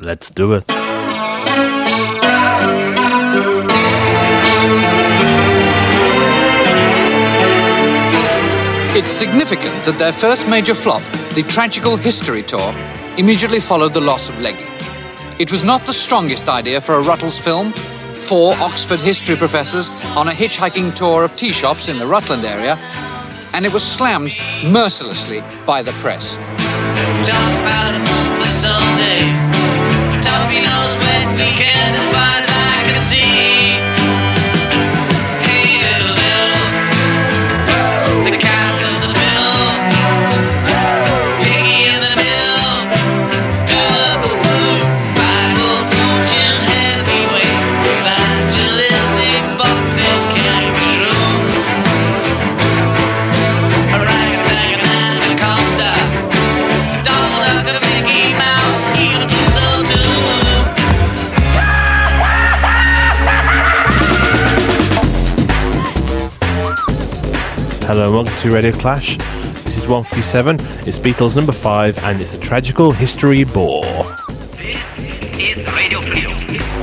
Let's do it. It's significant that their first major flop, the Tragical History Tour, immediately followed the loss of Leggy. It was not the strongest idea for a Ruttles film. 4 Oxford history professors on a hitchhiking tour of tea shops in the Rutland area, and it was slammed mercilessly by the press. Talk about the Sundays. Toppy knows when we can despise, I can see. Hey, little, the cat of the mill. Piggy in the mill. Do the boo. Bible coaching heavyweight. Evangelistic boxing kangaroo. A rag-a-bag-a-anaconda. Donald Duck, a Mickey Mouse, even Pluto too. Hello and welcome to Radio Clash. This is 157, it's Beatles number 5, and it's a Tragical History bore. This is Radio Freedom.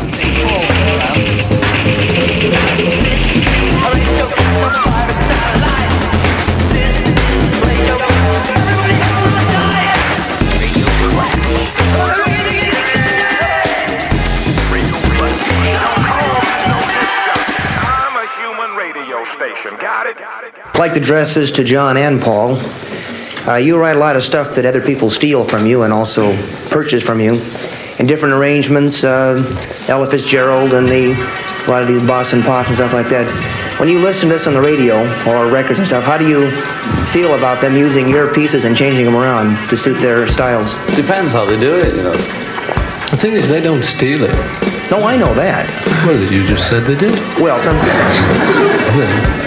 I'm a human radio station. Got it? I'd like to address this to John and Paul. You write a lot of stuff that other people steal from you and also purchase from you in different arrangements, Ella Fitzgerald and a lot of these Boston Pops and stuff like that. When you listen to this on the radio or records and stuff, how do you feel about them using your pieces and changing them around to suit their styles? Depends how they do it, you know. The thing is, they don't steal it. No, I know that. Well, you just said they did. Well, sometimes. Well,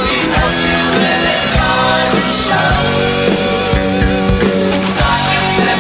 Sergeant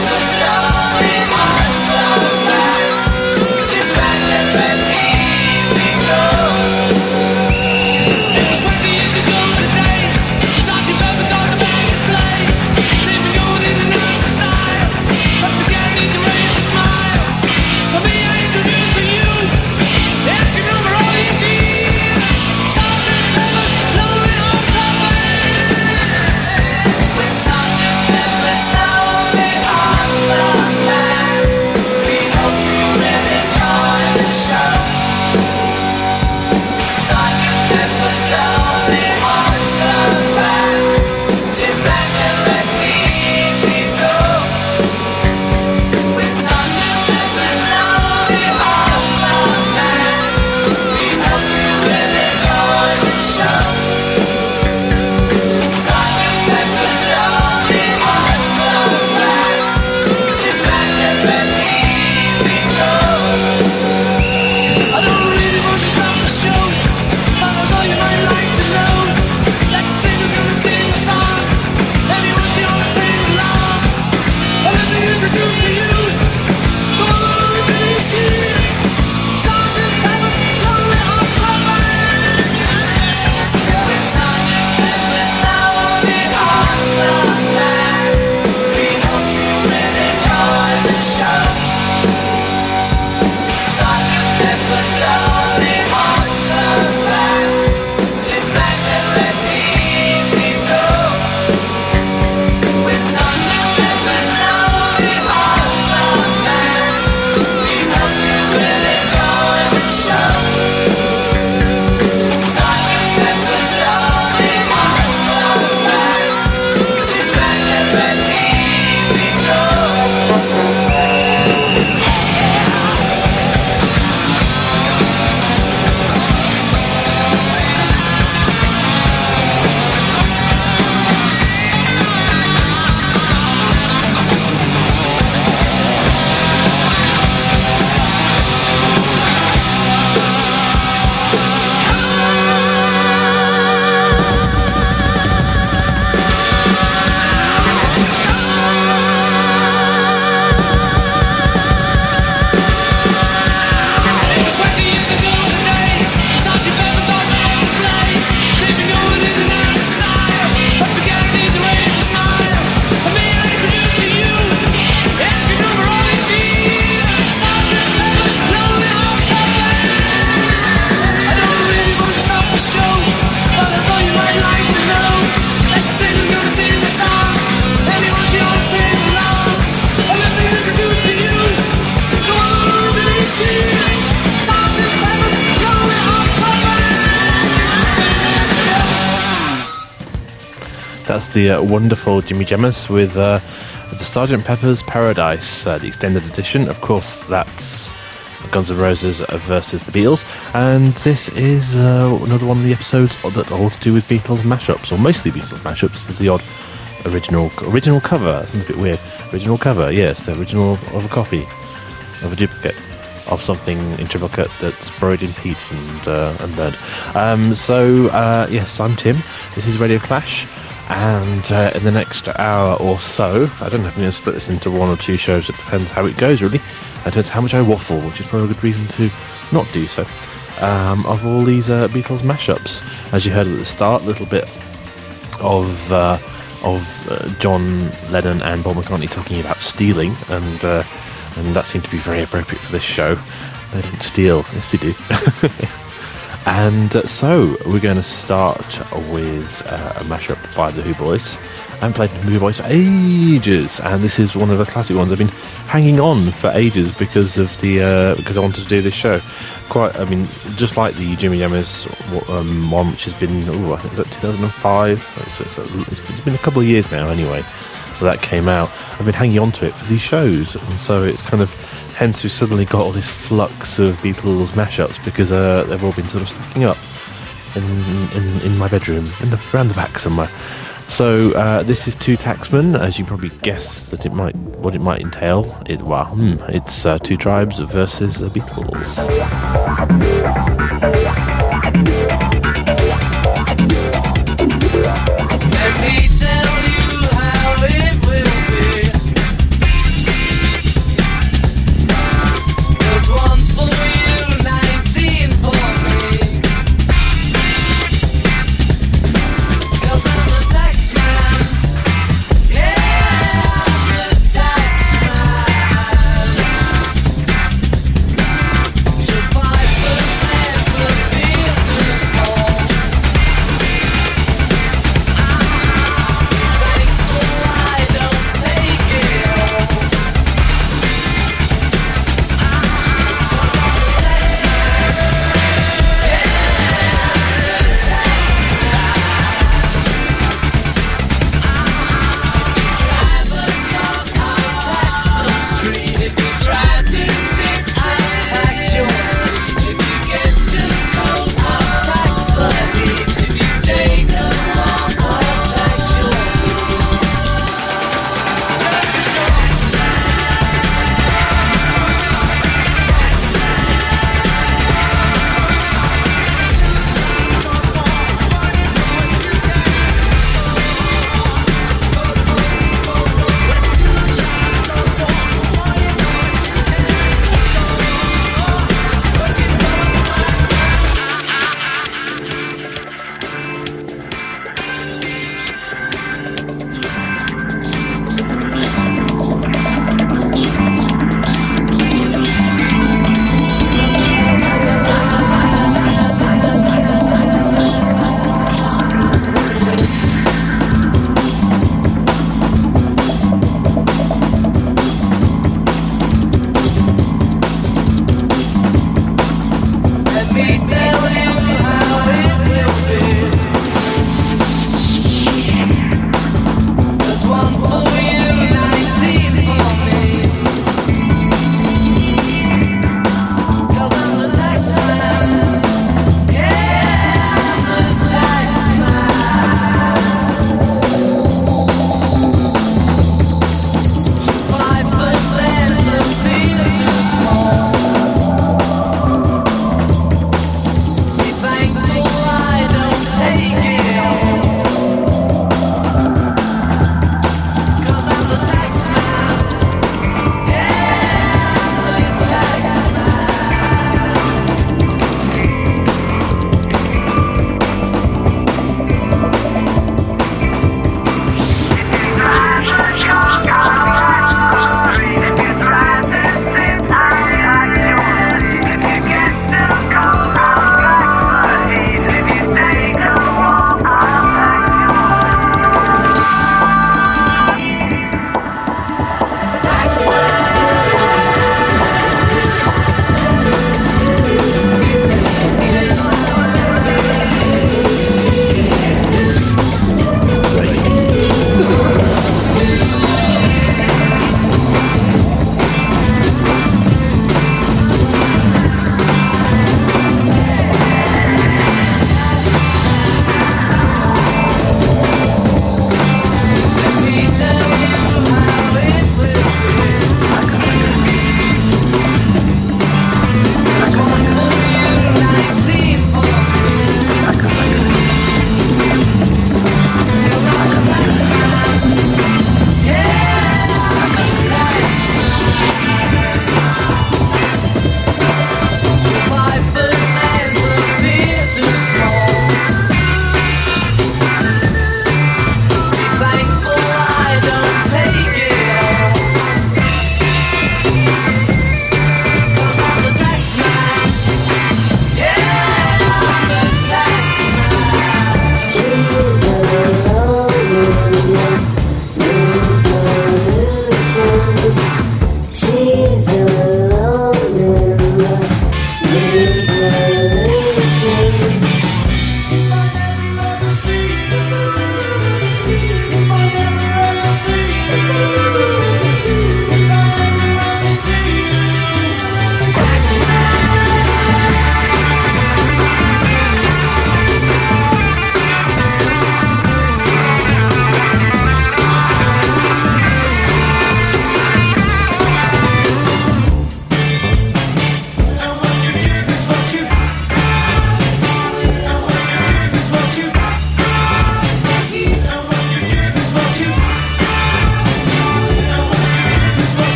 That's the wonderful Jimmy Jammers with the Sgt. Pepper's Paradise, the extended edition. Of course, that's Guns N' Roses versus the Beatles. And this is another one of the episodes that are all to do with Beatles mashups, or mostly Beatles mashups. There's the odd original cover. It's a bit weird. Original cover, yes, the original of a copy of a duplicate of something in triplicate that's buried in peat and burned. Yes, I'm Tim. This is Radio Clash, and in the next hour or so, I don't know if I'm going to split this into one or two shows. It depends how it goes, really. It depends how much I waffle, which is probably a good reason to not do so. Of all these Beatles mashups, as you heard at the start, a little bit of John Lennon and Paul McCartney talking about stealing, and that seemed to be very appropriate for this show. They don't steal. Yes, they do. And so we're going to start with a mashup by the Who Boys. I haven't played the Who Boys for ages, and this is one of the classic ones. I've been hanging on for ages because I wanted to do this show. Just like the Jimmy Jammers one, which has been, I think it's 2005. It's been a couple of years now, anyway. That came out. I've been hanging on to it for these shows, and so it's kind of hence we suddenly got all this flux of Beatles mashups because they've all been sort of stacking up in my bedroom, around the back somewhere. So this is Two Taxmen, as you probably guess that what it might entail. It's Two Tribes versus the Beatles. Let me tell you how it will be. There's one for you, 19 for me. 'Cause I'm the tax man. Yeah, I'm the tax man. Should 5% of me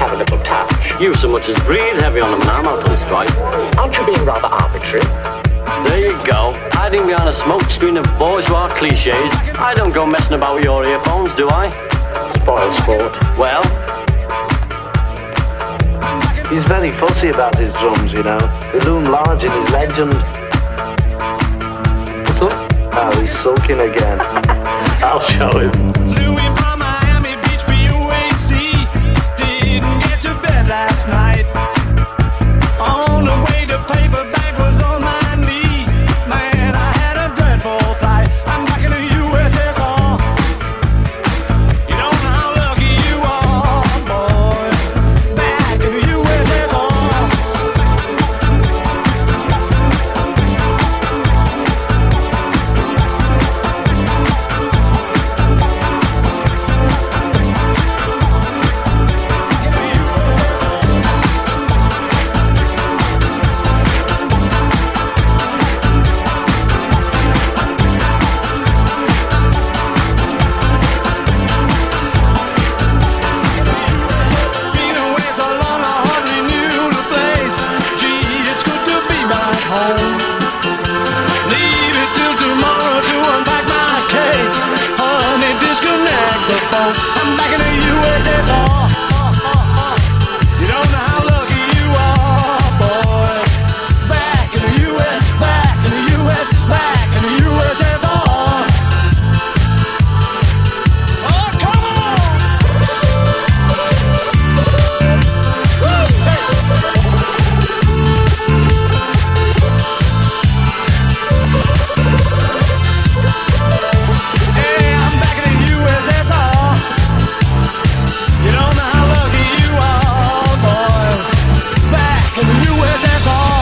have a little touch. You so much as breathe heavy on them and I'm out on strike. Aren't you being rather arbitrary? There you go, hiding behind a smokescreen of bourgeois cliches. I don't go messing about with your earphones, do I? Spoil sport. Well, he's very fussy about his drums, you know. They loom large in his legend. what's up? Oh, he's sulking again. I'll show him. Flew in from Miami Beach, BUAC. Didn't get to bed last night. On the way to paperback was on my knee. Man, I had a dreadful flight. I'm back in the USSR. You don't know how lucky you are, boy. Back in the USSR. Been away so long I hardly knew the place. Gee, it's good to be back home. Leave it till tomorrow to unpack my case. Honey, disconnect the phone. I'm back in the USSR. You don't know how lucky you are, boy. Back in the US, back in the US, back in the USSR. Oh, come on! Hey, I'm back in the USSR. You don't know how lucky you are, boys. Back in the USSR.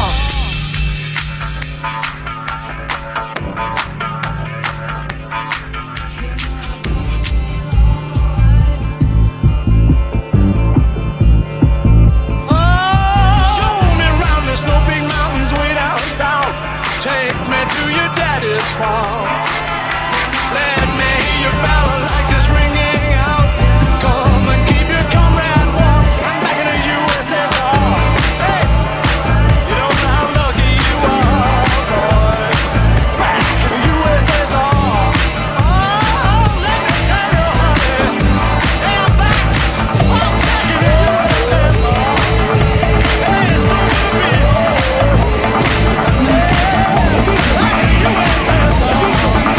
Show me round the snow big mountains way down south. Take me to your daddy's farm. Let me hear your balalaikas ringing out. Come and keep your comrade warm. I'm back in the USSR. Hey, you don't know how lucky you are, boy. Back in the USSR. Oh, let me tell you, honey. Hey, I'm back in the USSR. Hey, it's so good to be home. Back in the USSR.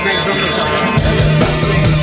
straight from the top.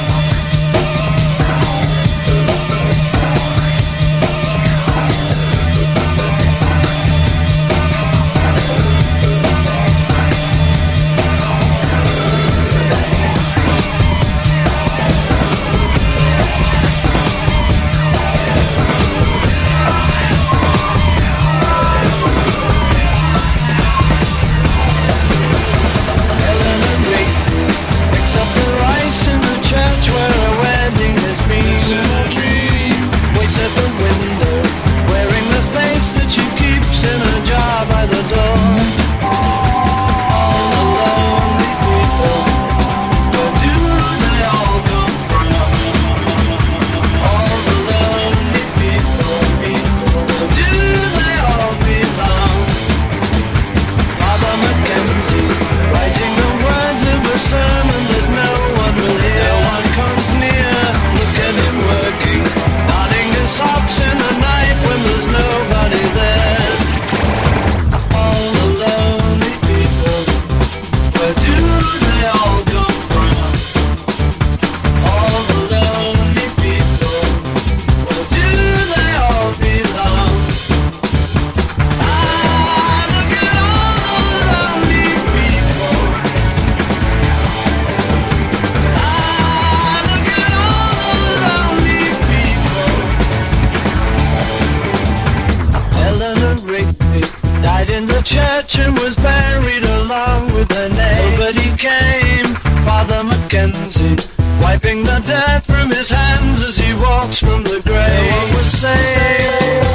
church and was buried along with her name. Nobody came, Father Mackenzie, wiping the dirt from his hands as he walks from the grave. No one was saved.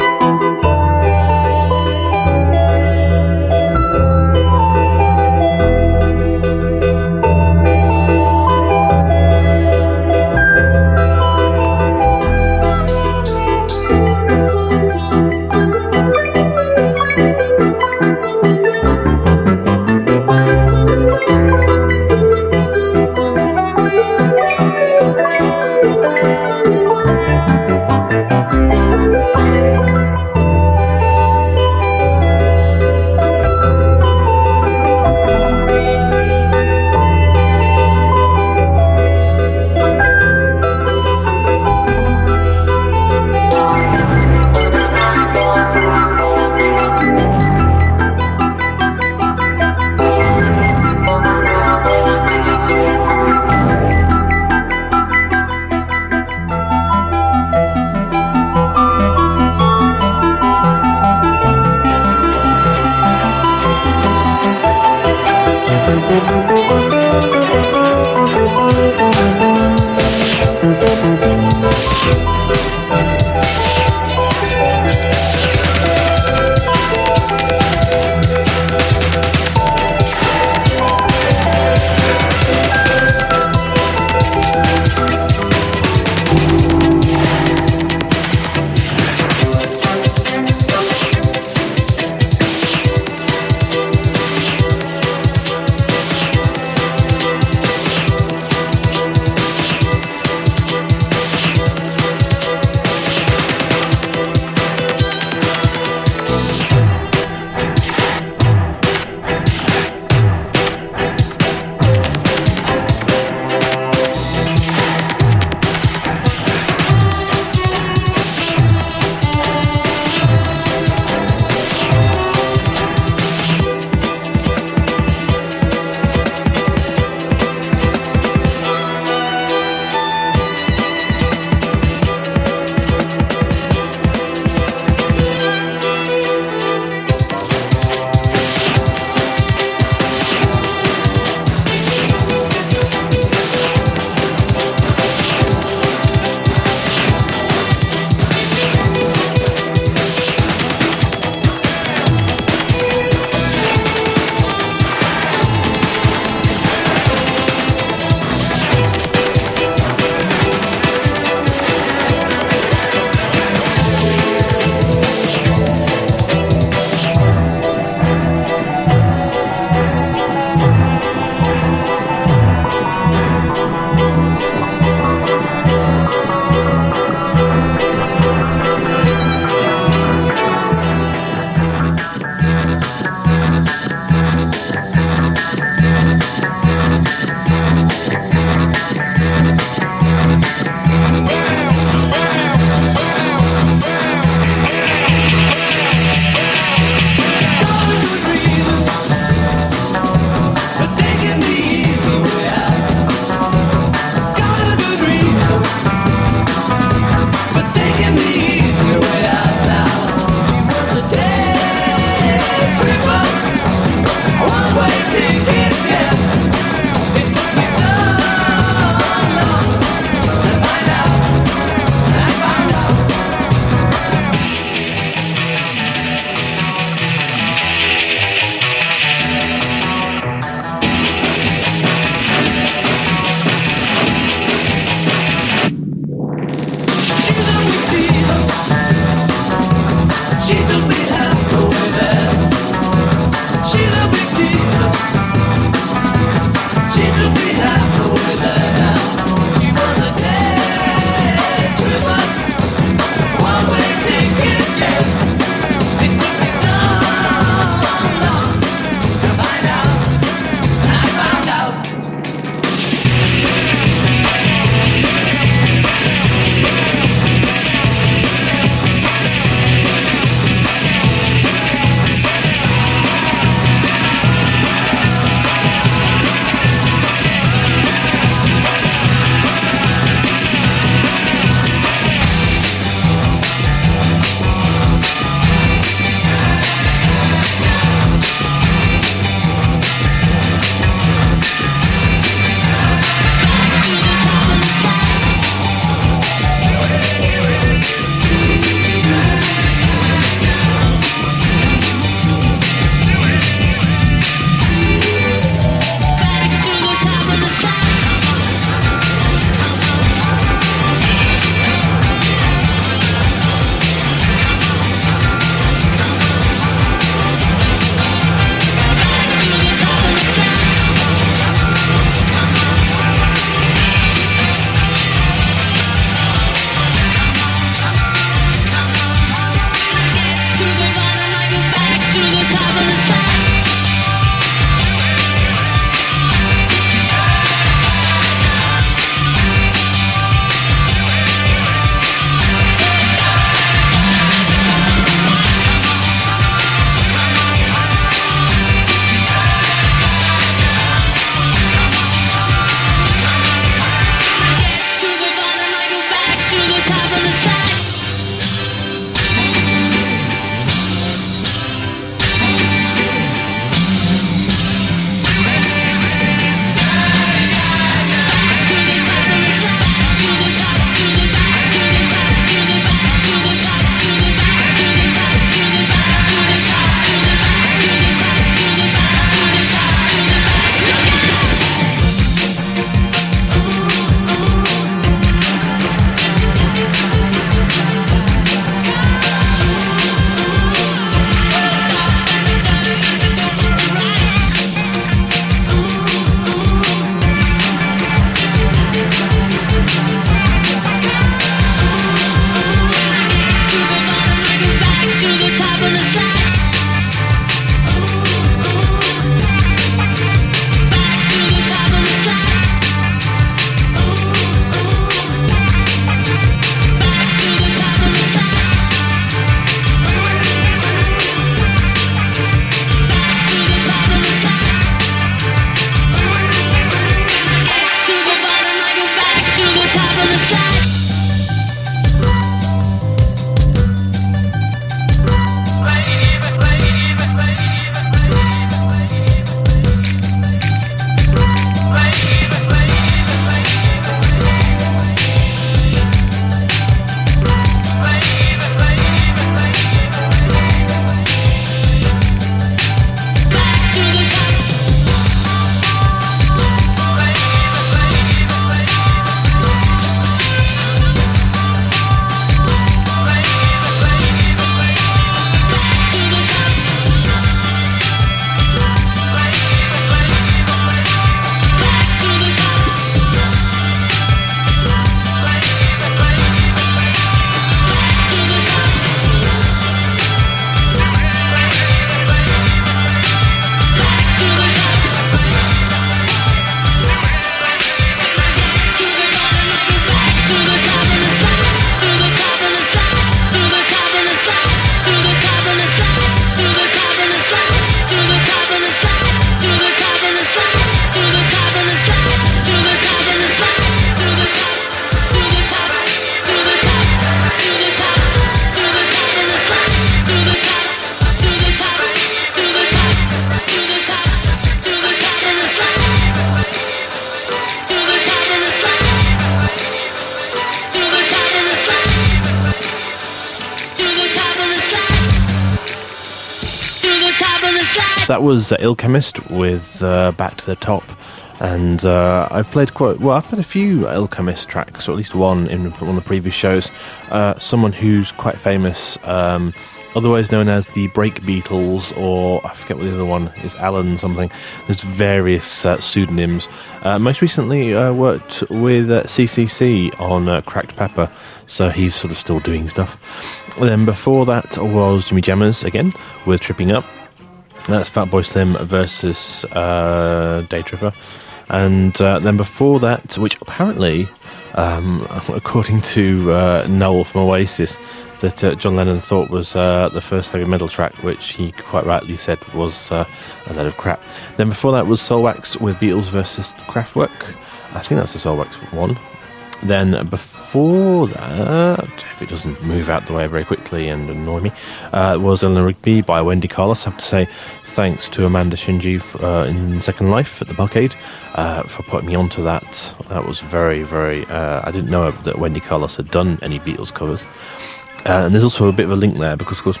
That was Ill Chemist with Back to the Top. And I've played I've played a few Ill Chemist tracks, or at least one in one of the previous shows. Someone who's quite famous, otherwise known as the Break Beatles, or I forget what the other one is, Alan something. There's various pseudonyms. Most recently worked with CCC on Cracked Pepper, so he's sort of still doing stuff. And then before that was Jimmy Jammers again with Tripping Up. That's Fatboy Slim versus Day Tripper. And then before that, which apparently, according to Noel from Oasis, that John Lennon thought was the first heavy metal track, which he quite rightly said was a load of crap. Then before that was Soulwax with Beatles versus Kraftwerk. I think that's the Soulwax one. Then before that, if it doesn't move out the way very quickly and annoy me, was Eleanor Rigby by Wendy Carlos. I have to say thanks to Amanda Shinji in Second Life at the Buckade for putting me onto that. That was very, very... I didn't know that Wendy Carlos had done any Beatles covers. And there's also a bit of a link there because, of course,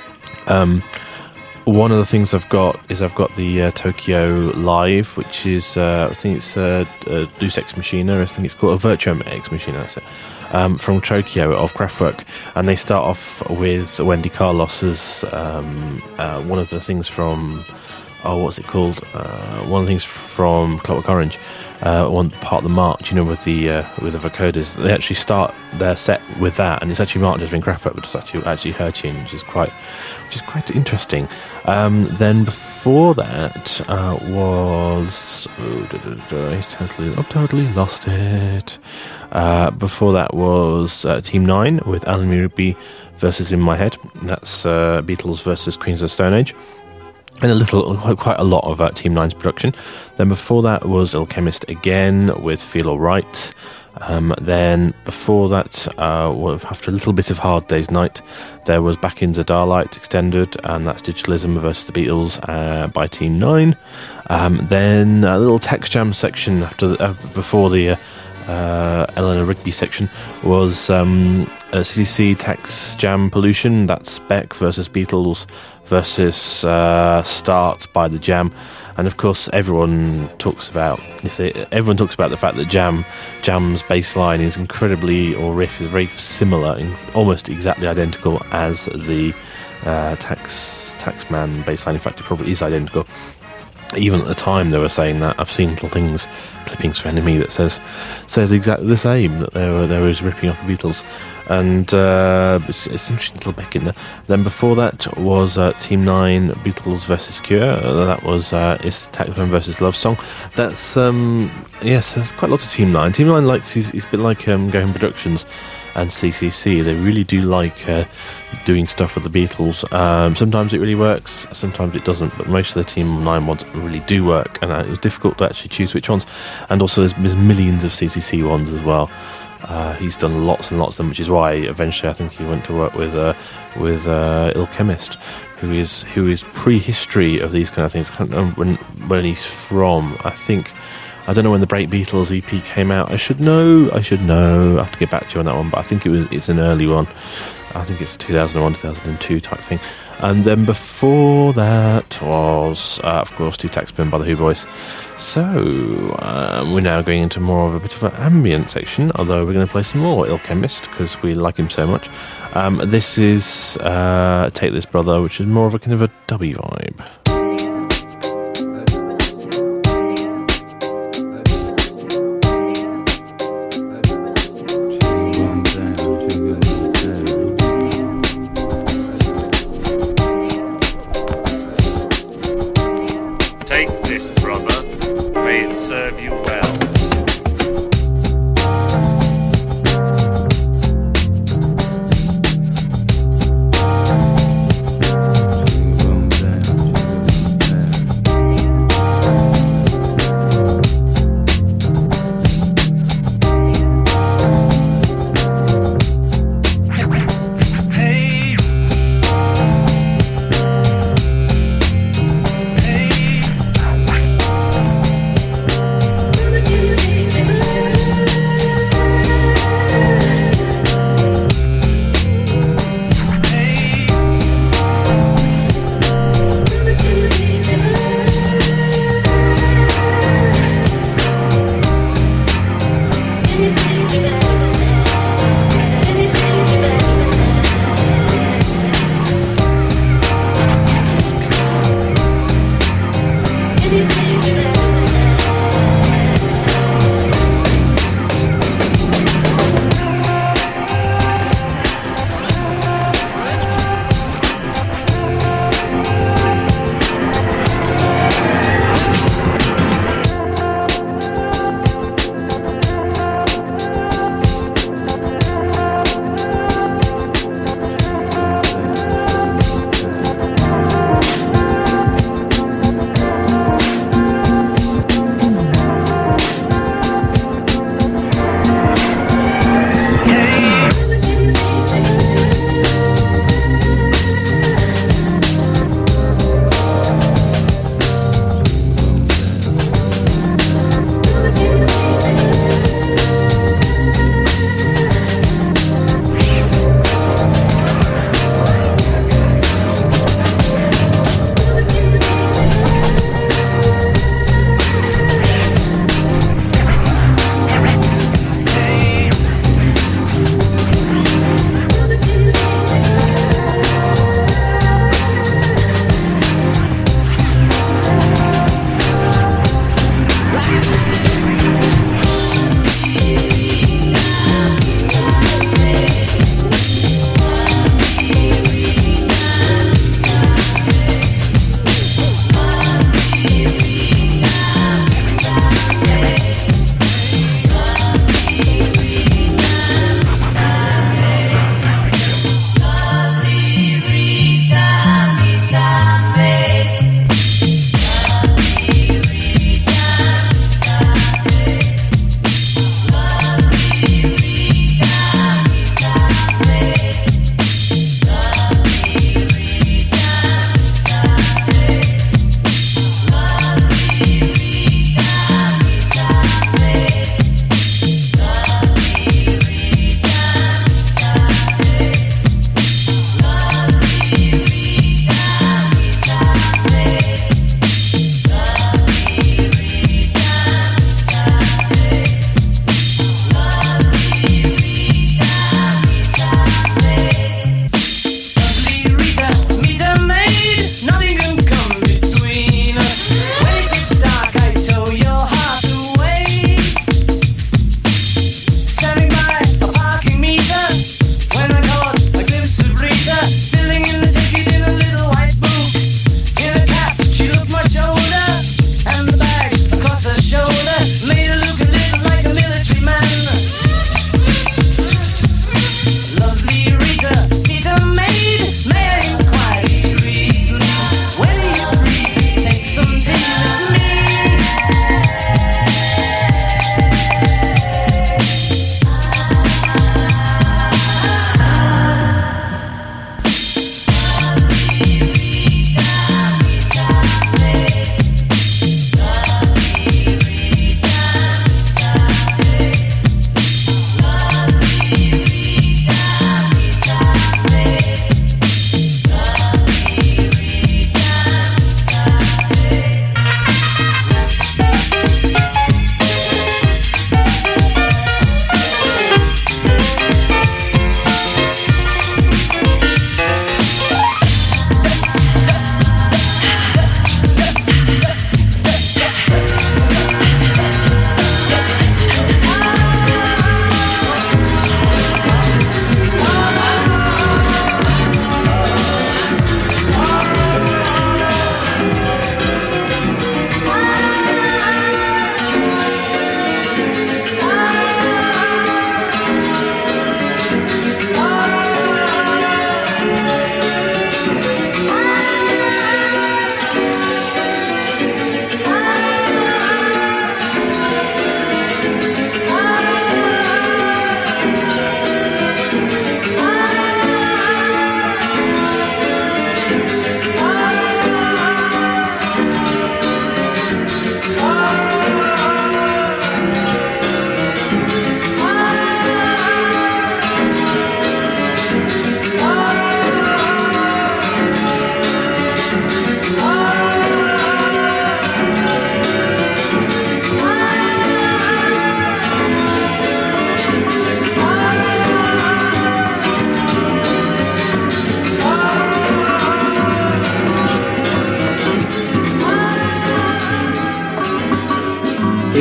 one of the things I've got the Tokyo Live, which is I think it's Deus Ex Machina. I think it's called a Virtuum Ex Machina. That's it. From Tokyo of Kraftwerk, and they start off with Wendy Carlos's one of the things from what's it called? One of the things from Clockwork Orange. One part of the march, with the vocoders. They actually start their set with that, and it's actually marked as being Kraftwerk, but it's actually her tune, which is quite interesting. Then before that was I've totally lost it. Before that was Team 9 with Alan Rigby versus In My Head. That's Beatles versus Queens of the Stone Age. And quite a lot of Team 9's production. Then before that was Ill Chemist again with Feel Alright. Then before that, after a little bit of Hard Day's Night, there was Back into Starlight Extended, and that's Digitalism versus the Beatles by Team 9. Then a little Tex Jam section before the Eleanor Rigby section was CCC Tex Jam Pollution. That's Beck versus Beatles versus Start by the Jam. And of course, everyone talks about the fact that Jam's bass line is incredibly, or riff is very similar, almost exactly identical as the Taxman bass line. In fact, it probably is identical. Even at the time, they were saying that. I've seen little clippings for Enemy that says exactly the same, that they were ripping off the Beatles. And it's an interesting little bit in there. Then before that was Team 9 Beatles versus Cure. That was Is Taxman versus Love Song. That's yes, there's quite a lot of Team 9. Team 9 likes it's a bit like Going Productions and CCC. They really do like doing stuff with the Beatles. Sometimes it really works, sometimes it doesn't, but most of the Team 9 ones really do work, and it was difficult to actually choose which ones. And also there's millions of CCC ones as well. He's done lots and lots of them, which is why eventually I think he went to work with Ill Chemist, who is prehistory of these kind of things. I can't remember when he's from. I don't know when the Break Beatles EP came out. I should know. I have to get back to you on that one, but I think it's an early one. I think it's 2001, 2002 type thing. And then before that was, of course, Two Taxman by the Who Boys. So we're now going into more of a bit of an ambient section, although we're going to play some more Ill Chemist because we like him so much. This is Take This Brother, which is more of a kind of a dubby vibe.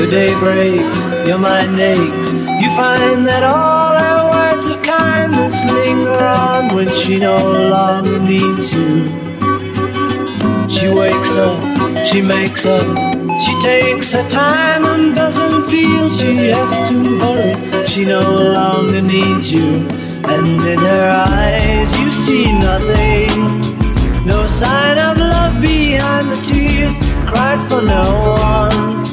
Your day breaks, your mind aches. You find that all her words of kindness linger on when she no longer needs you. She wakes up, she makes up, she takes her time and doesn't feel she has to hurry. She no longer needs you, and in her eyes you see nothing. No sign of love behind the tears cried for no one.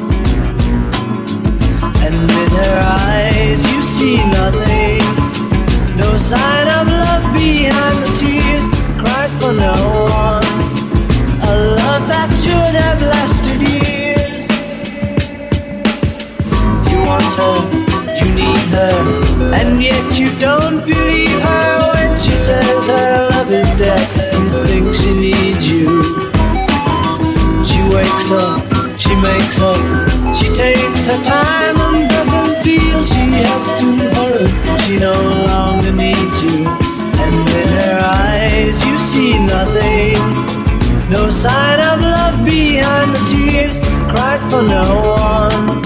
And in her eyes you see nothing. No sign of love behind the tears cried for no one. A love that should have lasted years. You want her, you need her, and yet you don't believe her when she says her love is dead. You think she needs you. She wakes up, she makes up, she takes her time and doesn't feel she has to hurry. She no longer needs you, and in her eyes you see nothing. No sign of love behind the tears cried for no one.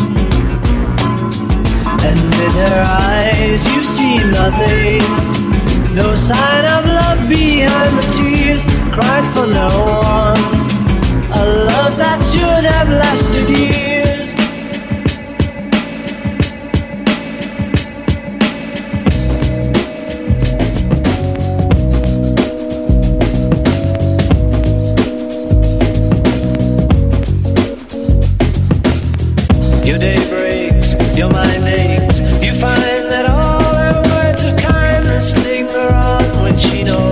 And in her eyes you see nothing. No sign of love behind the tears cried for no one. A love that should have lasted years. Your day breaks, your mind aches. You find that all her words of kindness linger on when she knows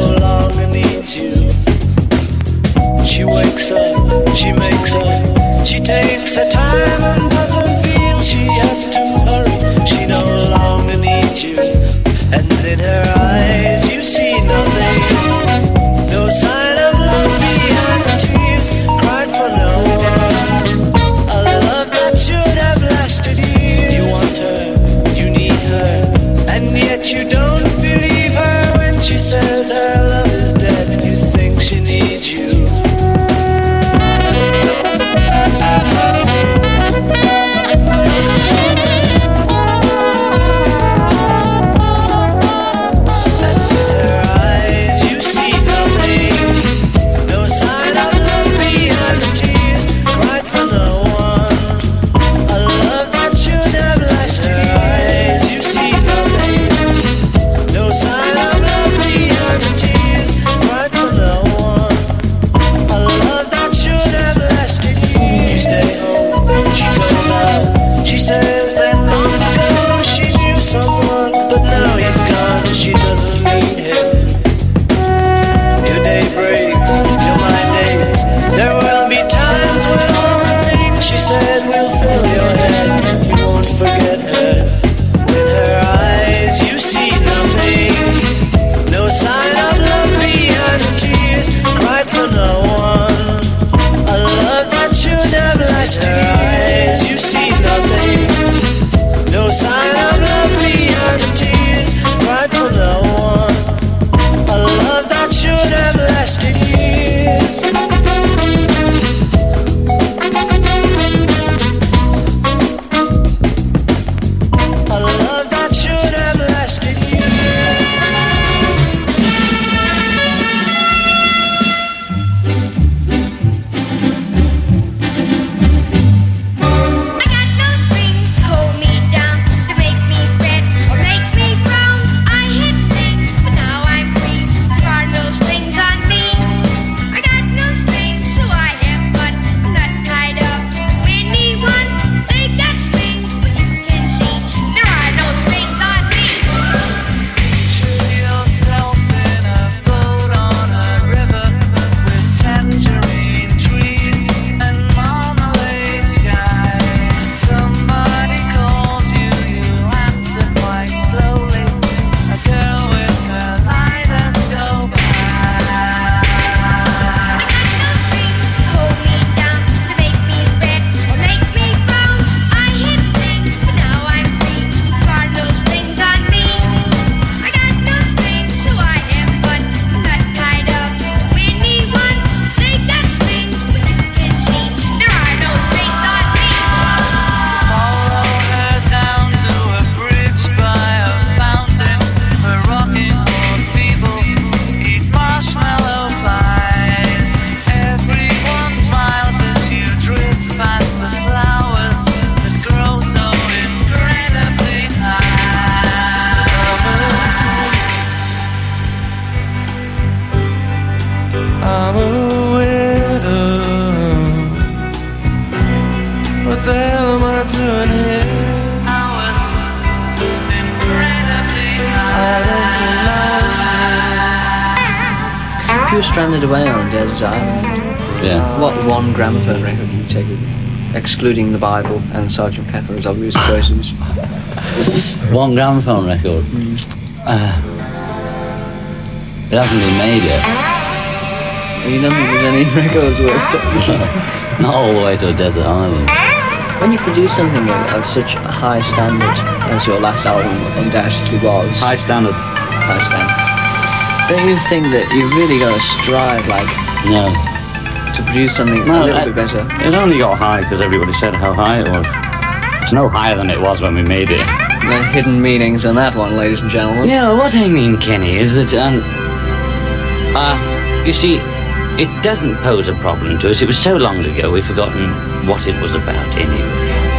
I'm a widow. What the hell am I doing here? If you were stranded away on a desert island, what one gramophone record would you take with you? Excluding the Bible and Sgt. Pepper as obvious choices. One gramophone record? It hasn't been made yet. You don't think there's any records worth taking? Not all the way to a desert island. When you produce something of such a high standard as your last album undoubtedly was... High standard. High standard. Don't you think that you've really got to strive, to produce something a little bit better? It only got high because everybody said how high it was. It's no higher than it was when we made it. The hidden meanings on that one, ladies and gentlemen. Yeah, what I mean, Kenny, is that, you see, it doesn't pose a problem to us. It was so long ago, we've forgotten what it was about anyway.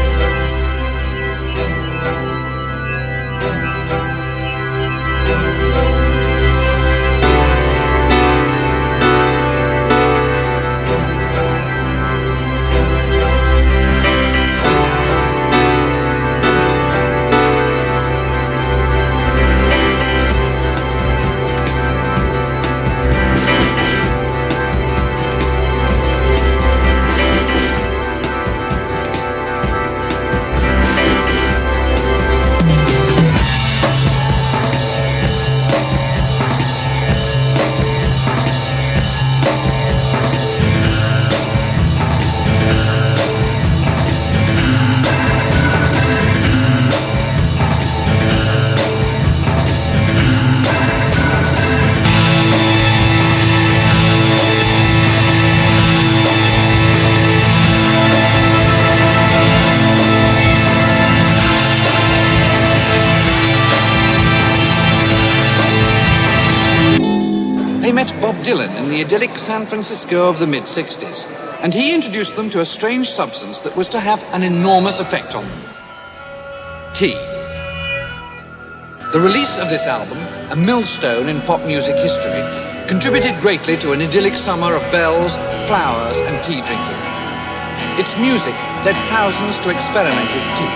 Dylan in the idyllic San Francisco of the mid-60s, and he introduced them to a strange substance that was to have an enormous effect on them. Tea. The release of this album, a millstone in pop music history, contributed greatly to an idyllic summer of bells, flowers, and tea drinking. Its music led thousands to experiment with tea.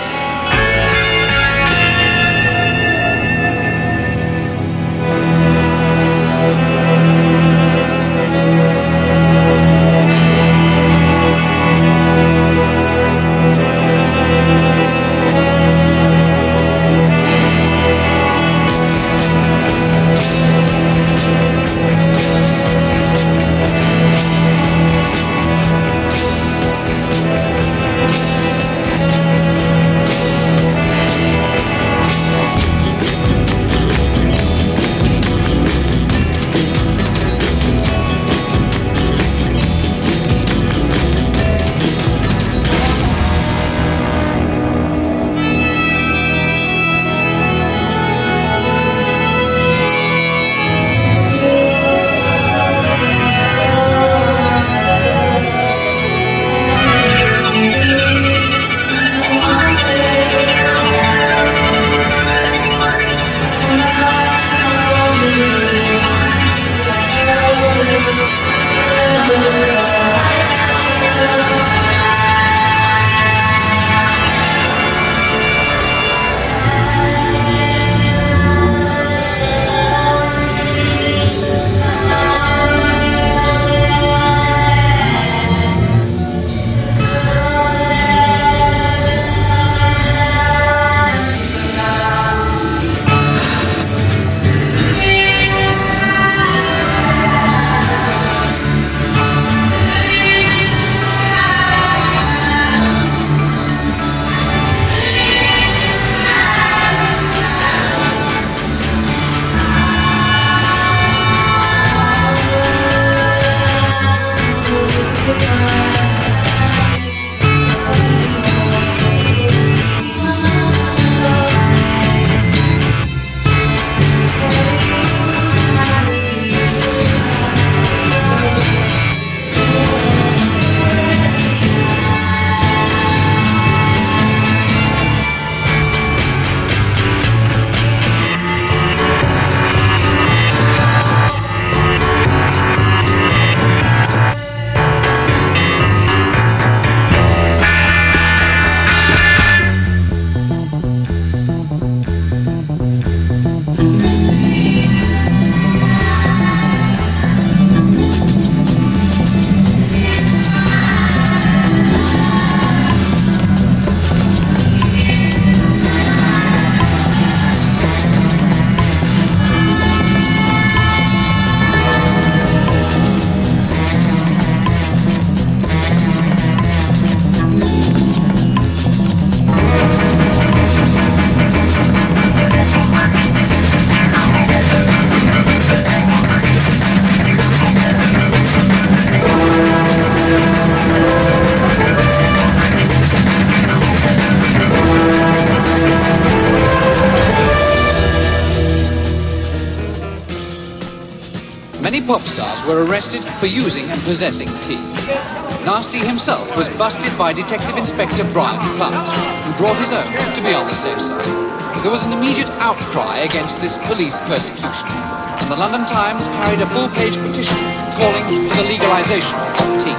pop stars were arrested for using and possessing tea. Nasty himself was busted by Detective Inspector Brian Plant, who brought his own to be on the safe side. There was an immediate outcry against this police persecution, and the London Times carried a full-page petition calling for the legalization of tea.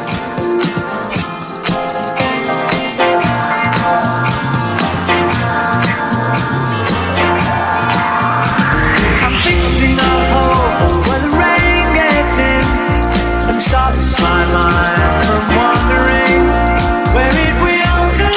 Stops my mind from wondering where it will go.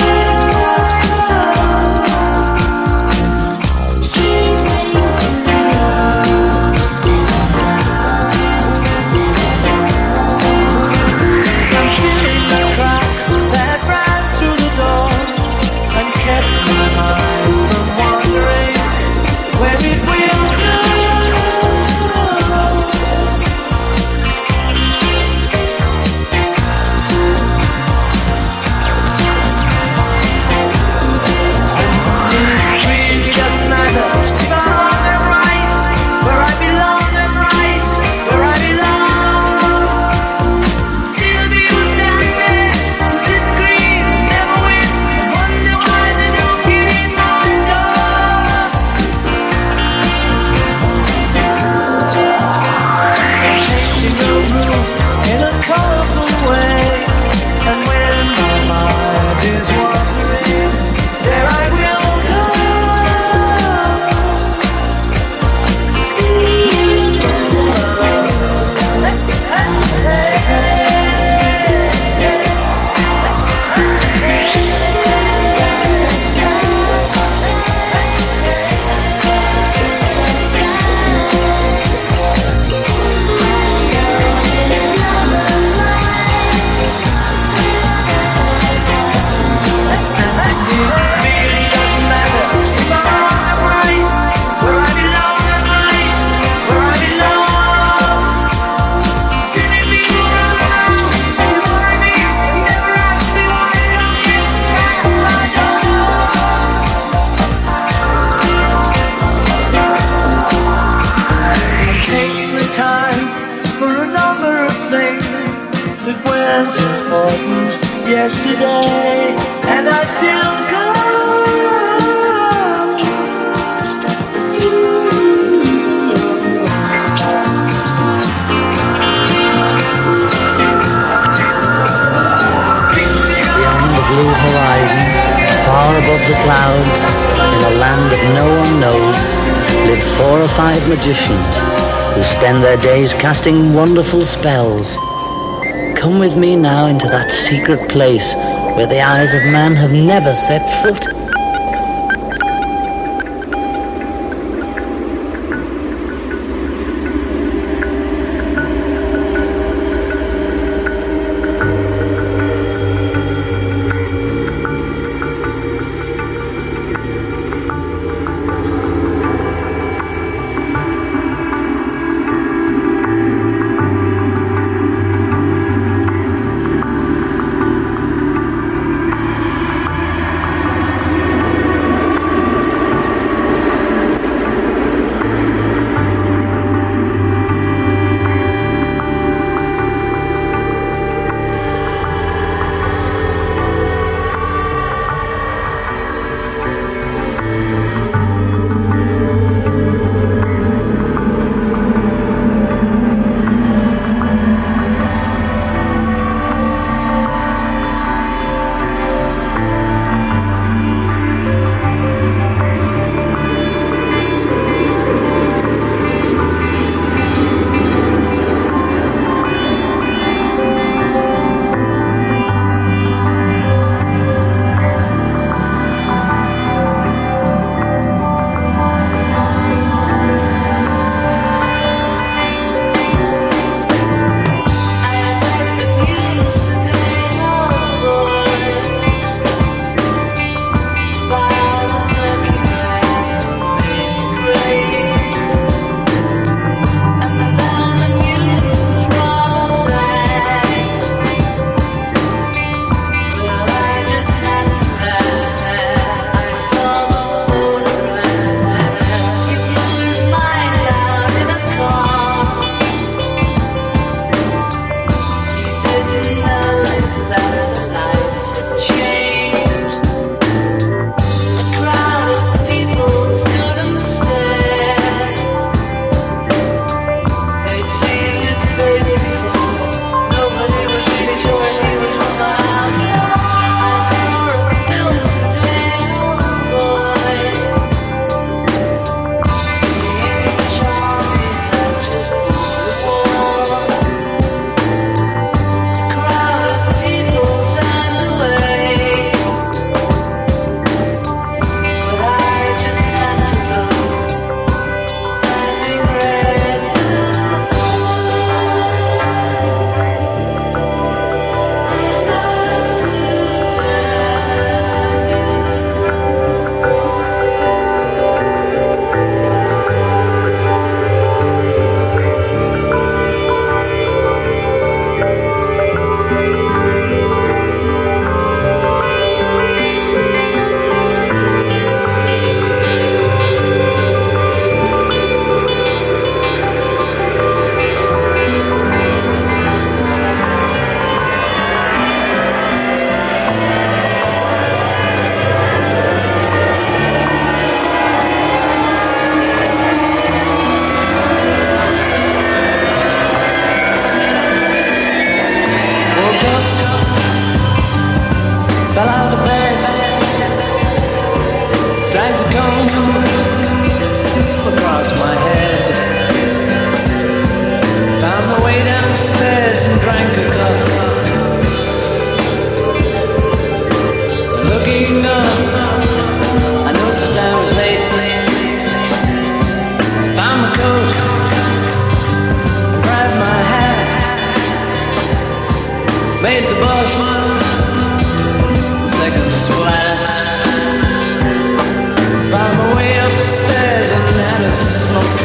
I'm feeling the cracks that ran through the door and kept my mind from wondering where it will go. Yesterday, and I still go. Beyond the blue horizon, far above the clouds, in a land that no one knows, live 4 or 5 magicians who spend their days casting wonderful spells. Come with me now into that secret place where the eyes of man have never set foot. made the bus seconds flat. Found my way upstairs and had a smoke.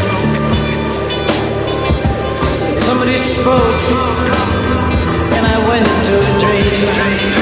Somebody spoke and I went into a dream.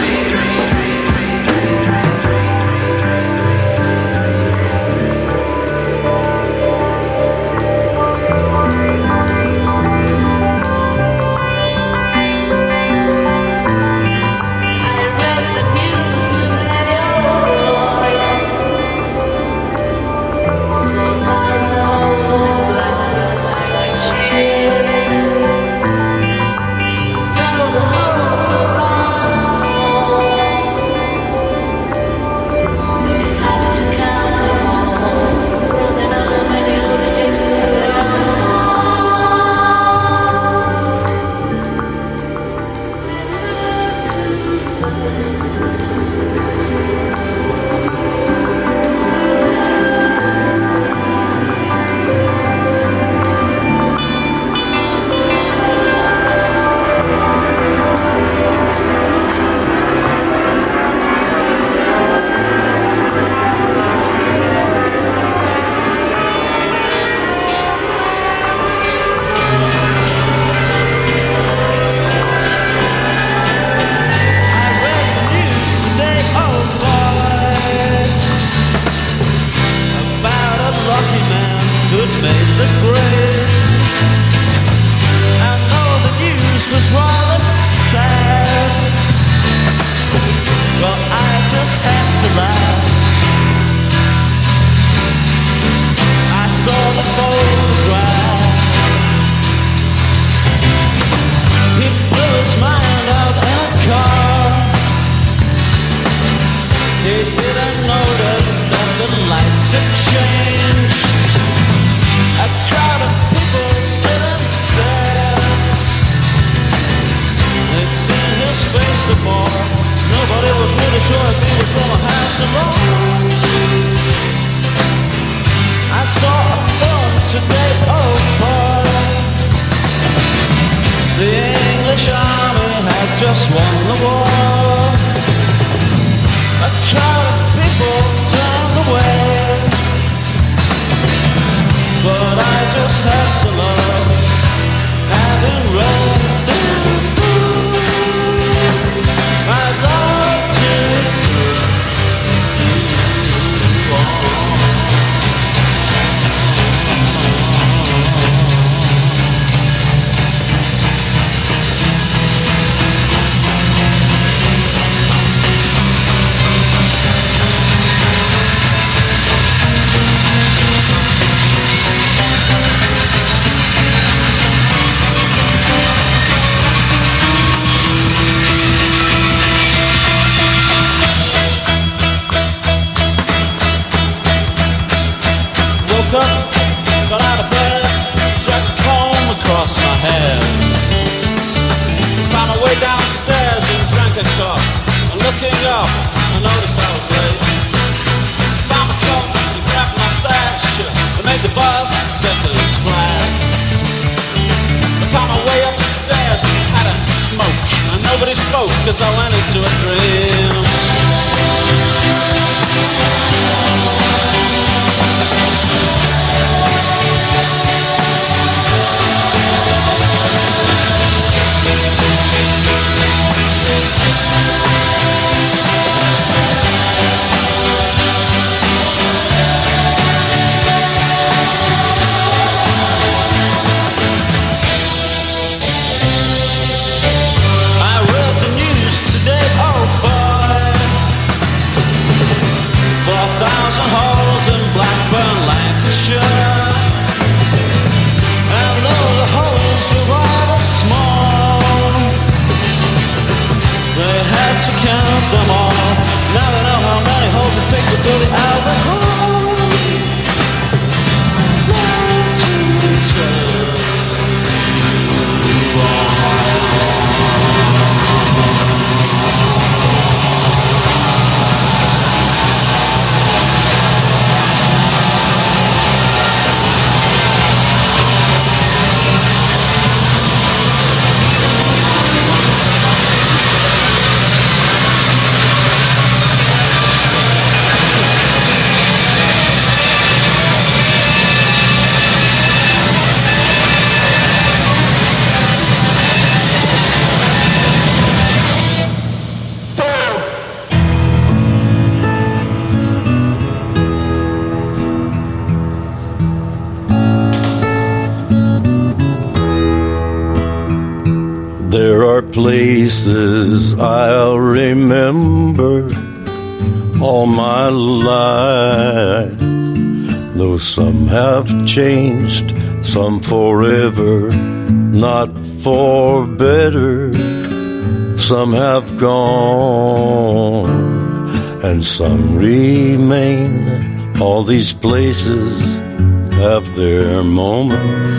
There are places I'll remember all my life, though some have changed, some forever, not for better. Some have gone, and some remain. All these places have their moments.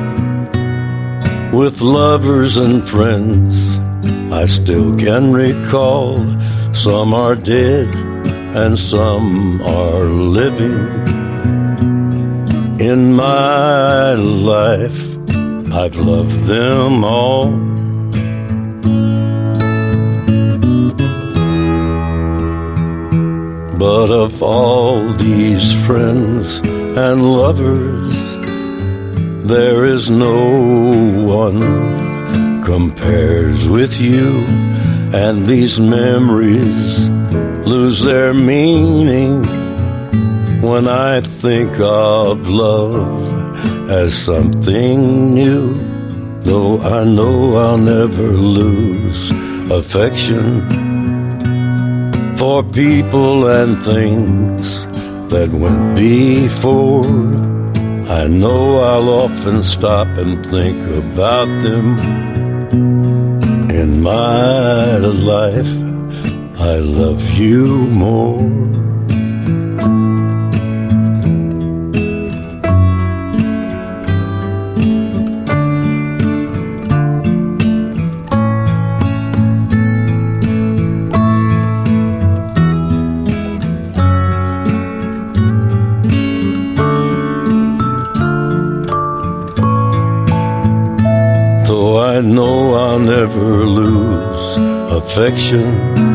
With lovers and friends, I still can recall. Some are dead and some are living. In my life, I've loved them all. But of all these friends and lovers, there is no one compares with you, and these memories lose their meaning when I think of love as something new. Though I know I'll never lose affection for people and things that went before. I know I'll often stop and think about them. In my life, I love you more. I know I'll never lose affection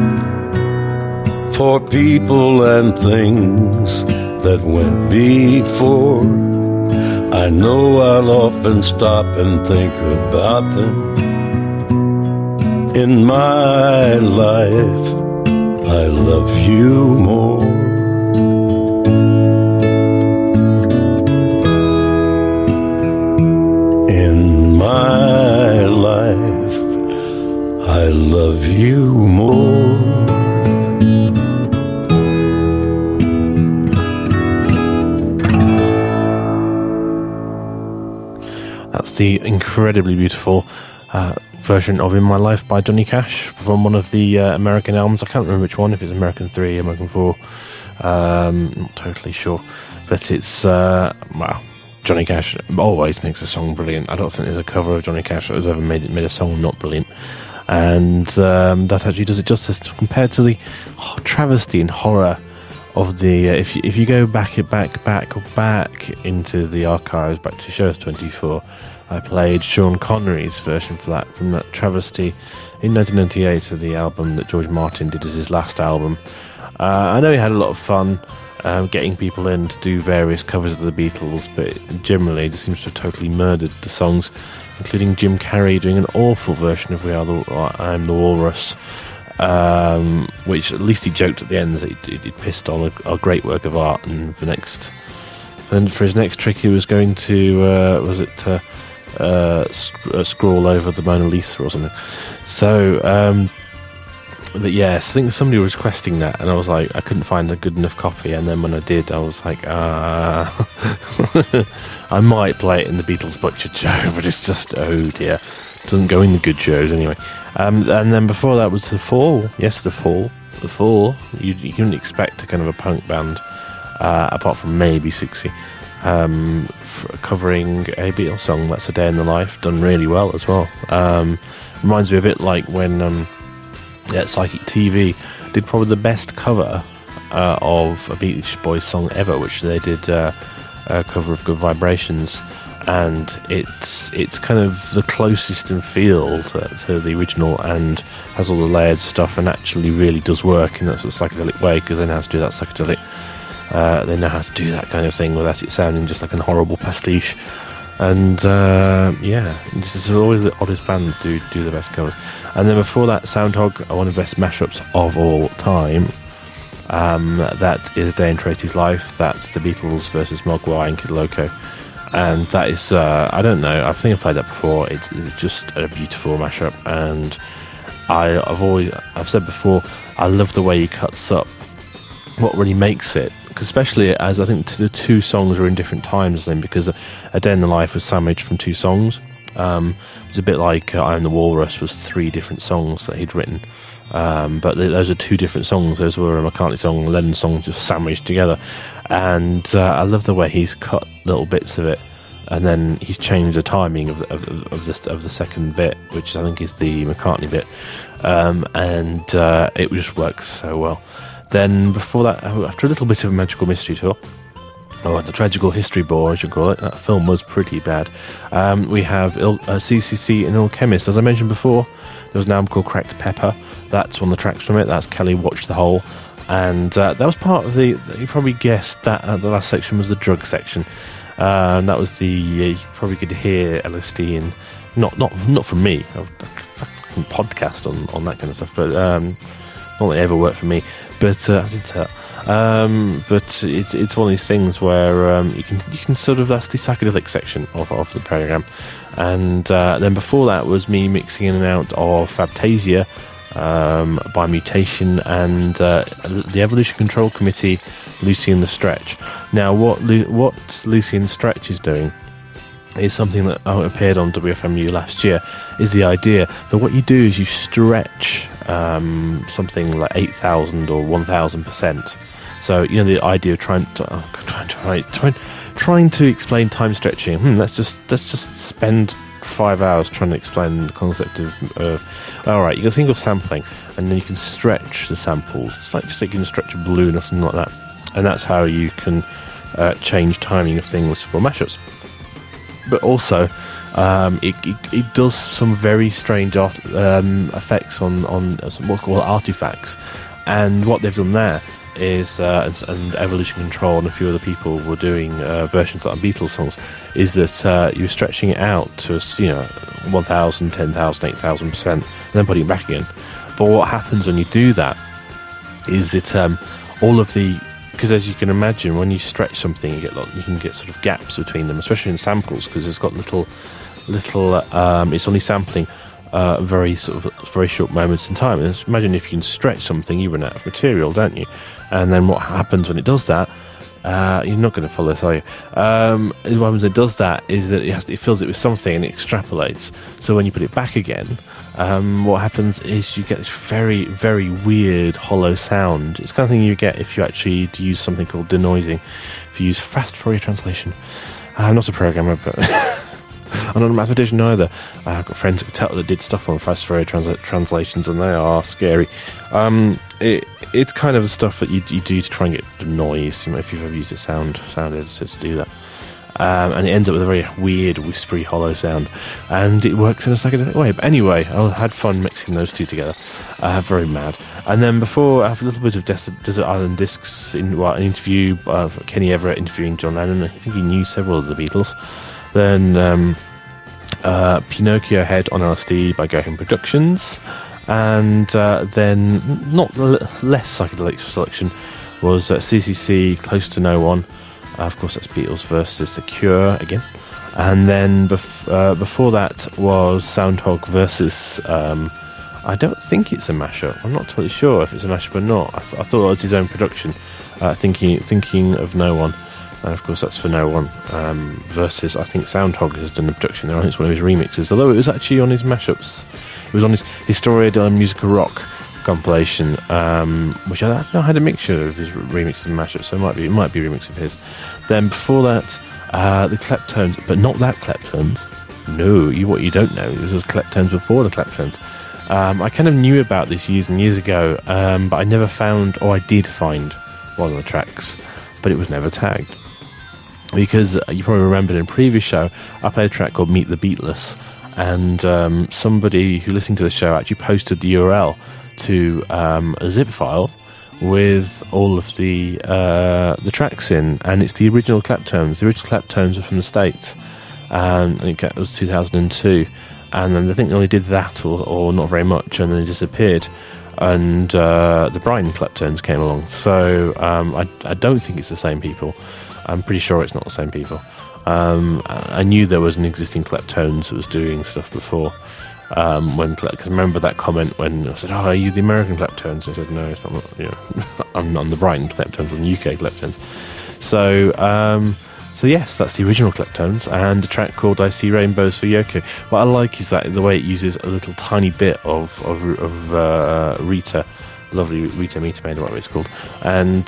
for people and things that went before. I know I'll often stop and think about them. In my life, I love you more. In my life, I love you more. That's the incredibly beautiful version of In My Life by Johnny Cash from one of the American albums. I can't remember which one, if it's American 3, American 4, not totally sure, but it's well, Johnny Cash always makes a song brilliant. I don't think there's a cover of Johnny Cash that has ever made a song not brilliant, and that actually does it justice compared to the travesty and horror of the if you go back into the archives, back to Shows 24, I played Sean Connery's version for that, from that travesty in 1998 of the album that George Martin did as his last album. I know he had a lot of fun getting people in to do various covers of the Beatles, but generally just seems to have totally murdered the songs, including Jim Carrey doing an awful version of I'm the Walrus, which at least he joked at the end that he'd pissed on a great work of art, and for his next trick he was going to scroll over the Mona Lisa or something. So but yes, I think somebody was requesting that, and I was like, I couldn't find a good enough copy, and then when I did, I was like, I might play it in the Beatles Butcher Show, but it's just, oh dear, it doesn't go in the good shows anyway. And then before that was The Fall. Yes, The Fall. The Fall, you couldn't expect a kind of a punk band, apart from maybe Siouxsie, covering a Beatles song, That's a Day in the Life, done really well as well. Reminds me a bit like when Psychic TV did probably the best cover of a Beach Boys song ever, which they did a cover of Good Vibrations, and it's kind of the closest in feel to the original, and has all the layered stuff, and actually really does work in that sort of psychedelic way, because they know how to do that psychedelic. They know how to do that kind of thing without it sounding just like a horrible pastiche. And this is always the oddest band do the best covers. And then before that, Soundhog, one of the best mashups of all time. That is A Day in Tracy's Life. That's the Beatles versus Mogwai and Kid Loco. and that is I don't know. I think I've played that before. It's just a beautiful mashup, and I've said before, I love the way he cuts up what really makes it, because especially as I think the two songs are in different times then, because A Day in the Life was sandwiched from two songs. It's a bit like I Am the Walrus was 3 different songs that he'd written, but those are 2 different songs. Those were a McCartney song and a Lennon song just sandwiched together, and I love the way he's cut little bits of it, and then he's changed the timing of the second bit, which I think is the McCartney bit, and it just works so well. Then before that, after a little bit of a Magical Mystery Tour, or the Tragical History Bore, as you call it, that film was pretty bad. We have CCC and Ill Chemist. As I mentioned before, there was an album called Cracked Pepper. That's one of the tracks from it. That's Kelly Watch the Hole. And that was part of the, you probably guessed that the last section was the drug section. That was the, you probably could hear LSD in, not from me. I fucking podcast on that kind of stuff, but not that it ever worked for me. But I did say that. But it's one of these things where you can sort of, that's the psychedelic section of the program, and then before that was me mixing in and out of Fabtasia by Mutation and the Evolution Control Committee, Lucy and the Stretch. Now what Lucy and the Stretch is doing is something that appeared on WFMU last year, is the idea that what you do is you stretch something like 8,000 or 1,000%. So, you know, the idea of trying to explain time stretching. Let's just spend 5 hours trying to explain the concept of all right, you can think of sampling, and then you can stretch the samples. It's like just like you can stretch a balloon or something like that, and that's how you can change timing of things for mashups. But also, it does some very strange effects on what we call artifacts, and what they've done there is, and Evolution Control and a few other people were doing versions like Beatles songs, is that you're stretching it out to 1,000, 10,000, 8,000%, and then putting it back again. But what happens when you do that is that all of the, because as you can imagine, when you stretch something, you can get sort of gaps between them, especially in samples, because it's got little. It's only sampling very short moments in time. And imagine if you can stretch something, you run out of material, don't you? And then what happens when it does that? You're not going to follow this, are you? What happens when it does that is that it fills it with something and it extrapolates. So when you put it back again, what happens is you get this very, very weird hollow sound. It's the kind of thing you get if you actually use something called denoising. If you use fast Fourier translation. I'm not a programmer, but I'm not a mathematician either. I've got friends that did stuff on fast Fourier translations, and they are scary. It's kind of the stuff that you do to try and get the noise. You know, if you've ever used a sound editor to do that. And it ends up with a very weird, whispery, hollow sound, and it works in a psychedelic way. But anyway, I had fun mixing those two together. Very mad. And then before, I have a little bit of Desert Island Discs, an interview of Kenny Everett interviewing John Lennon. I think he knew several of the Beatles. Then Pinocchio Head on LSD by Go Home Productions, and then not less psychedelic selection was CCC Close to No One. Of course, that's Beatles versus The Cure again. And then before that was Soundhog versus, I don't think it's a mashup. I'm not totally sure if it's a mashup or not. I thought it was his own production, Thinking of No One. And of course, that's for No One versus, I think Soundhog has done the production there. I think it's one of his remixes, although it was actually on his mashups. It was on his Historia de la Musica Rock compilation, which I had a mixture of his remixes and mashups, so it might be a remix of his. Then before that, the Kleptones, but not that Kleptones. No, what you don't know is there was Kleptones before the Kleptones. I kind of knew about this years and years ago, but I never found, or I did find one of the tracks, but it was never tagged. Because you probably remembered in a previous show, I played a track called Meet the Beatless, and somebody who listened to the show actually posted the URL to a zip file with all of the tracks in, and it's the original Kleptones. The original Kleptones are from the States, and I think it was 2002, and then I think they only did that or not very much, and then it disappeared, and the Brian Kleptones came along. So I don't think it's the same people. I'm pretty sure it's not the same people. I knew there was an existing Kleptones that was doing stuff before. Because I remember that comment when I said, "Oh, are you the American Kleptones?" I said, "No, it's not. You know, I'm the Brighton Kleptones, I'm the UK Kleptones." So yes, that's the original Kleptones, and a track called "I See Rainbows for Yoko." What I like is that the way it uses a little tiny bit of Rita, lovely Rita Meter, whatever it's called, and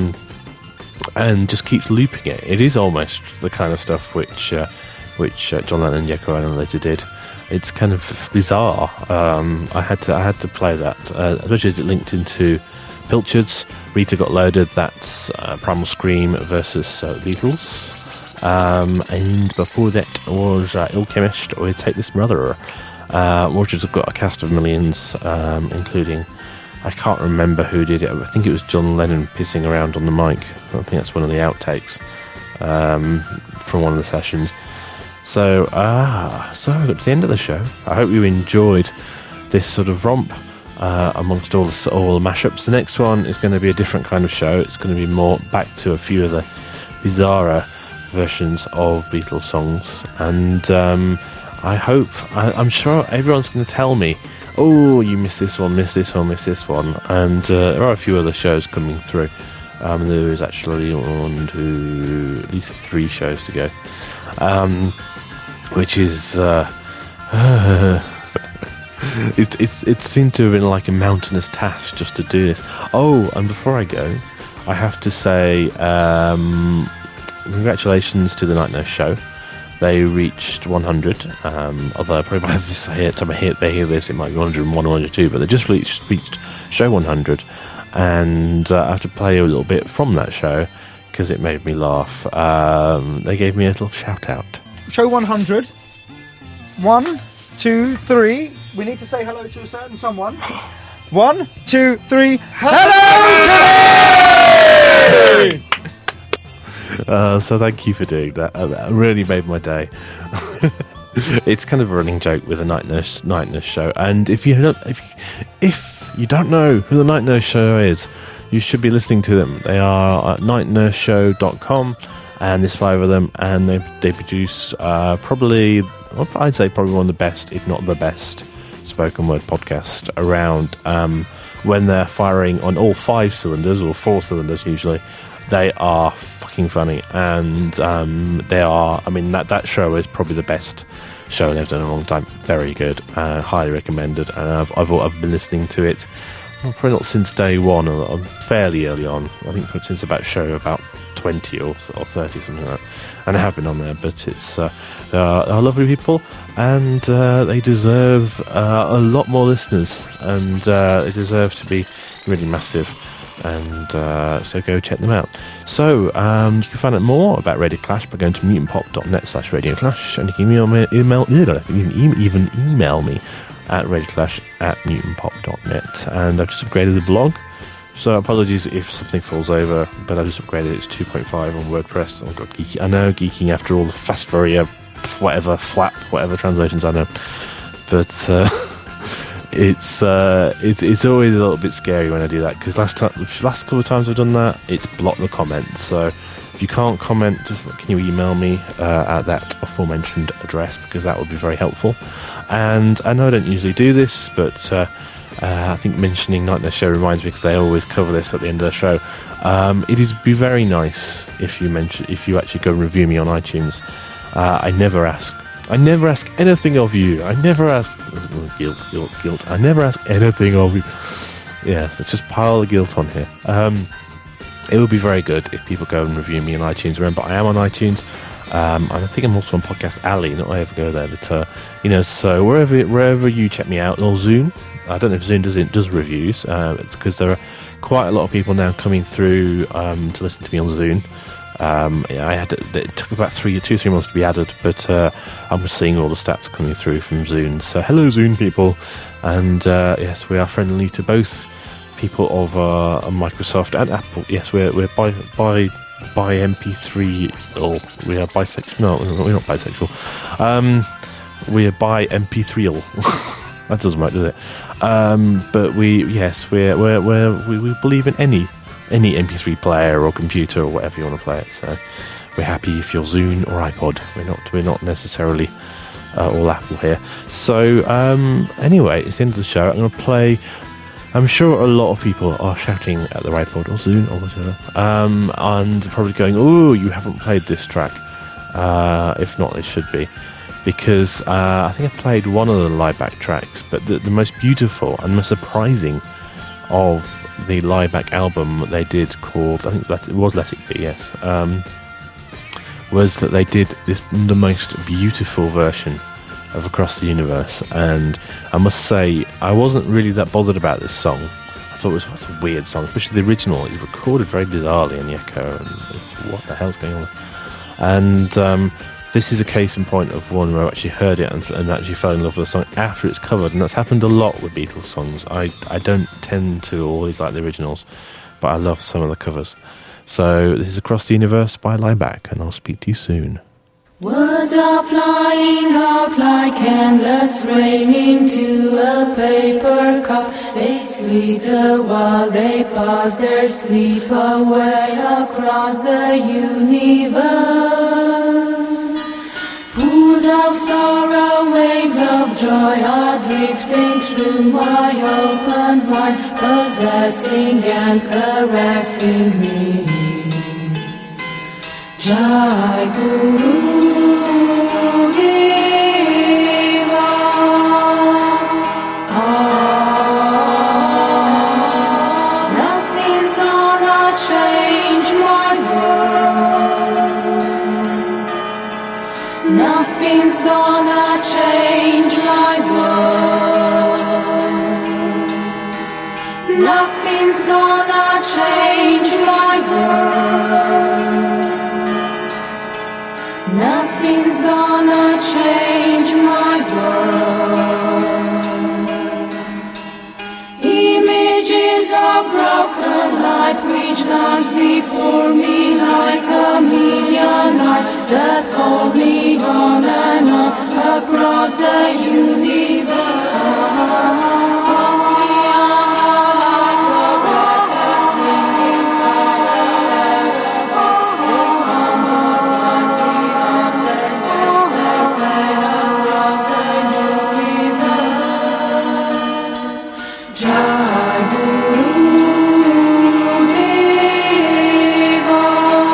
just keeps looping it. It is almost the kind of stuff which John Lennon and Yoko Ono later did. It's kind of bizarre. I had to play that, especially as it linked into Pilchards. Rita Got Loaded. That's Primal Scream versus Beatles. And before that was Alchemist or Take This Brother. Orchards have got a cast of millions, including, I can't remember who did it. I think it was John Lennon pissing around on the mic. I think that's one of the outtakes from one of the sessions. So I got to the end of the show. I hope you enjoyed this sort of romp amongst all the mashups. The next one is going to be a different kind of show. It's going to be more back to a few of the bizarre versions of Beatles songs, and I'm sure everyone's going to tell me, "Oh, you missed this one, missed this one, missed this one," and there are a few other shows coming through. There is actually at least 3 shows to go. Which is it seemed to have been like a mountainous task just to do this. Oh, and before I go, I have to say congratulations to the Night Nurse show. They reached 100. Although probably by the time they hear this, it might be 101 or 102, but they just reached show 100, and I have to play a little bit from that show because it made me laugh. They gave me a little shout out. Show 100. 1, 2, 3. We need to say hello to a certain someone. 1, 2, 3. Hello today! So thank you for doing that. That really made my day. It's kind of a running joke with the Night Nurse show. And if you don't know who the Night Nurse show is, you should be listening to them. They are at nightnurseshow.com. And there's 5 of them, and they produce I'd say probably one of the best, if not the best, spoken word podcast around. When they're firing on all 5 cylinders, or 4 cylinders usually, they are fucking funny, and they are. I mean, that show is probably the best show they've done in a long time. Very good, highly recommended, and I've been listening to it. Probably not since day one, or fairly early on. I think since about 20 or 30, something like that, and I have been on there. But it's they are lovely people, and they deserve a lot more listeners, and they deserve to be really massive, and so go check them out. So you can find out more about Radio Clash by going to mutantpop.net/Radio Clash, and you can email me at radioclash@mutantpop.net. And I've just upgraded the blog, so apologies if something falls over, but I just upgraded it to 2.5 on WordPress. Oh god, geeky. I know, geeking after all the fast Fourier, whatever translations I know, but it's always a little bit scary when I do that, because last couple of times I've done that, it's blocked the comments. So if you can't comment, just can you email me at that aforementioned address, because that would be very helpful. And I know I don't usually do this, but I think mentioning Night Nurse Show reminds me, because I always cover this at the end of the show. It is be very nice if you actually go and review me on iTunes. I never ask anything of you. I never ask guilt. I never ask anything of you. Yes, it's just pile of guilt on here. It would be very good if people go and review me on iTunes. Remember, I am on iTunes. And I think I'm also on Podcast Alley. Not I ever go there, but so wherever you check me out, or Zune. I don't know if Zune does reviews. It's because there are quite a lot of people now coming through to listen to me on Zune. It took about 3 months to be added, but I'm seeing all the stats coming through from Zune. So hello, Zune people, and yes, we are friendly to both people of Microsoft and Apple. Yes, we're by MP3, or we are bisexual. No, we're not bisexual. We are by MP3. That doesn't work, does it? But we believe in any MP3 player or computer or whatever you want to play it. So we're happy if you're Zune or iPod. We're not necessarily all Apple here. So anyway, it's the end of the show. I'm going to play. I'm sure a lot of people are shouting at their iPod or Zune or whatever, and probably going, "Oh, you haven't played this track." If not, it should be, because I think I played one of the live-back tracks, but the most beautiful and most surprising of the live-back album that they did, called, I think it was Let It Be, yes, was that they did the most beautiful version of Across the Universe. And I must say, I wasn't really that bothered about this song. I thought it was a weird song, especially the original. It was recorded very bizarrely in the echo, and what the hell's going on? And this is a case in point of one where I actually heard it and actually fell in love with the song after it's covered, and that's happened a lot with Beatles songs. I don't tend to always like the originals, but I love some of the covers. So this is Across the Universe by Lieback, and I'll speak to you soon. Words are flying out like endless rain into a paper cup. They slither while they pass their sleep away across the universe. Pools of sorrow, waves of joy are drifting through my open mind, possessing and caressing me. Jai Guru Deva, nothing's gonna change my world. Nothing's gonna change my world. Nothing's gonna change my world. Nothing's gonna change my world. Images of broken light which dance before me like a million eyes that hold me on and on across the universe. Holds me on like a restless swinging silent boat. They tumble blindly as they play across the universe. Jai Guru Deva,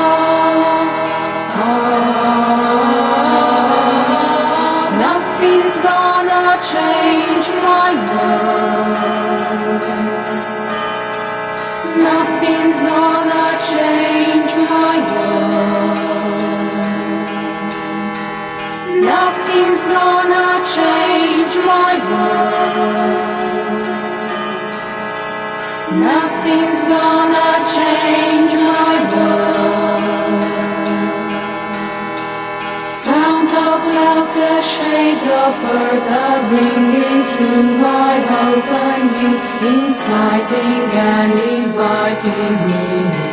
nothing's gonna change my world. Nothing's gonna change my world. Nothing's gonna change my world. Nothing's gonna change my world. Sounds of laughter, shades of earth are ringing through my open views, inciting and inviting me.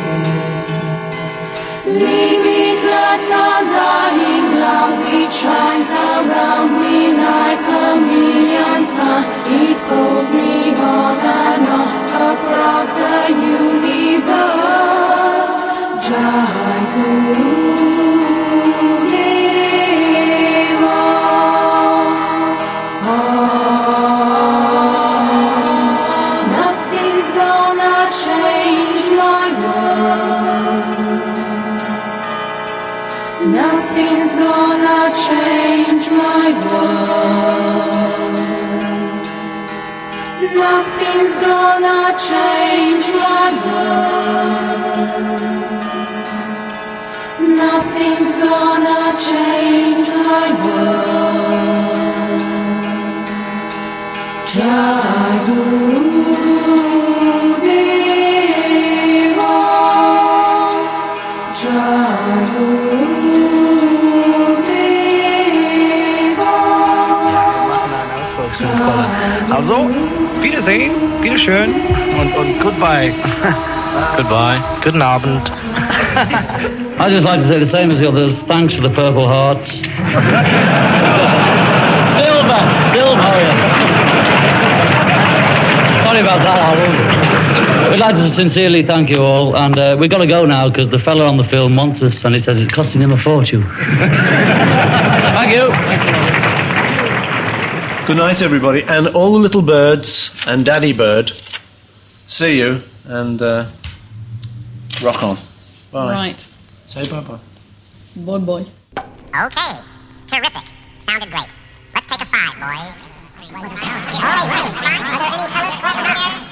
Limitless, undying love which shines around me like a million suns. It pulls me on and on across the universe. Jai Guru Deva, nothing's gonna change my world. Nothing's gonna change my world. Nothing's gonna change my world. Nothing's gonna change my world. Jai Guru Deva, Jai Guru Deva. Also, Wiedersehen, Wiederschön und goodbye. Goodbye. Guten Abend. I'd just like to say the same as the others. Thanks for the Purple Hearts. Silver! Sorry about that, Harold. We'd like to sincerely thank you all, and we've got to go now because the fella on the film wants us, and he says it's costing him a fortune. Thank you. Good night, everybody, and all the little birds and Daddy Bird. See you, and rock on. Bye. Right. Say bye-bye. Bye-bye. Okay. Terrific. Sounded great. Let's take a 5, boys. All right, are there any colored